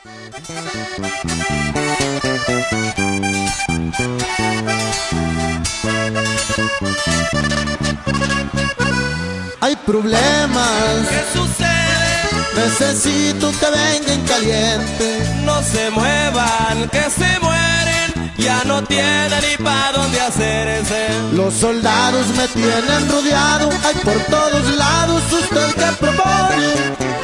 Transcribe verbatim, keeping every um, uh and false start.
Hay problemas. ¿Qué sucede? Necesito que vengan caliente. No se muevan, que se mueren. Ya no tienen ni pa' dónde hacerse. Los soldados me tienen rodeado. Hay por todos lados, ¿usted qué propone?